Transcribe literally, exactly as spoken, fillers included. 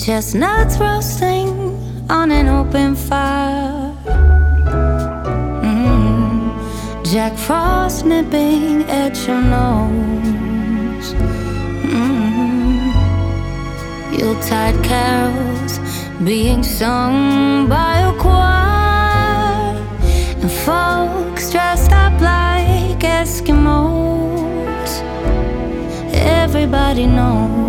Chestnuts roasting on an open fire. mm. Jack Frost nipping at your nose. mm. Yuletide carols being sung by a choir, and folks dressed up like Eskimos. Everybody knows